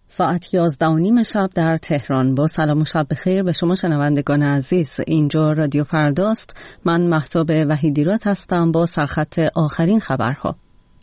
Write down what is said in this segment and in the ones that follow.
ساعت 11:30 شب در تهران. با سلام و شب بخیر به شما شنوندگان عزیز. اینجا رادیو فرداست. من مهتاب وحیدیراد هستم با سرخط آخرین خبرها.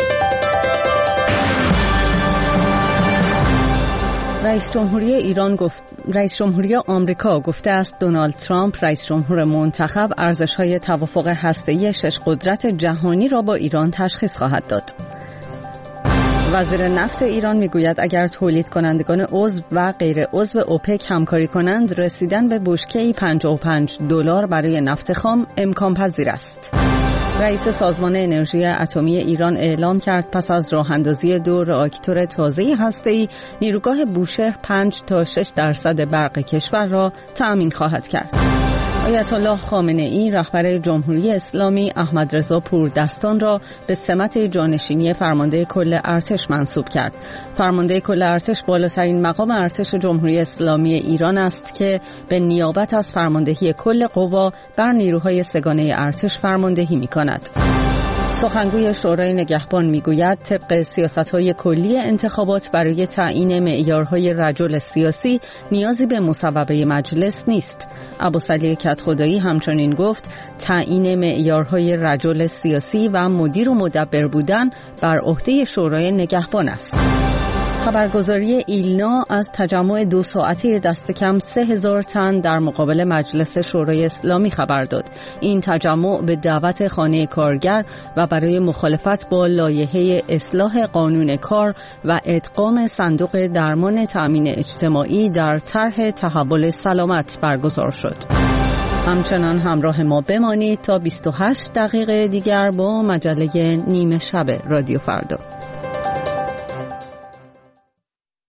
رئیس جمهوری آمریکا گفته است دونالد ترامپ رئیس جمهور منتخب ارزش‌های توافق هسته‌ای 6 قدرت جهانی را با ایران تشخیص خواهد داد. وزیر نفت ایران میگوید اگر تولید کنندگان عضو و غیر عضو اوپک همکاری کنند رسیدن به بشکه‌ای $55 برای نفت خام امکان پذیر است. رئیس سازمان انرژی اتمی ایران اعلام کرد پس از راه اندازی 2 راکتور تازه هسته‌ای نیروگاه بوشهر 5 تا 6% برق کشور را تأمین خواهد کرد. آیت الله خامنه‌ای رهبر جمهوری اسلامی احمد رضا پوردستان را به سمت جانشینی فرمانده کل ارتش منصوب کرد. فرمانده کل ارتش بالاترین مقام ارتش جمهوری اسلامی ایران است که به نیابت از فرماندهی کل قوا بر نیروهای سگانه ارتش فرماندهی می‌کند. سخنگوی شورای نگهبان میگوید طبق سیاست‌های کلی انتخابات برای تعیین معیارهای رجل سیاسی نیازی به مصوبه مجلس نیست. ابوسعلی کدخدایی همچنین گفت تعیین معیارهای رجل سیاسی و مدیر و مدبر بودن بر عهده شورای نگهبان است. خبرگزاری ایلنا از تجمع 2 ساعته دست کم 3000 تن در مقابل مجلس شورای اسلامی خبر داد. این تجمع به دعوت خانه کارگر و برای مخالفت با لایحه اصلاح قانون کار و ادغام صندوق درمان تأمین اجتماعی در طرح تحول سلامت برگزار شد. همچنان همراه ما بمانید تا 28 دقیقه دیگر با مجله نیمه شب رادیو فردا.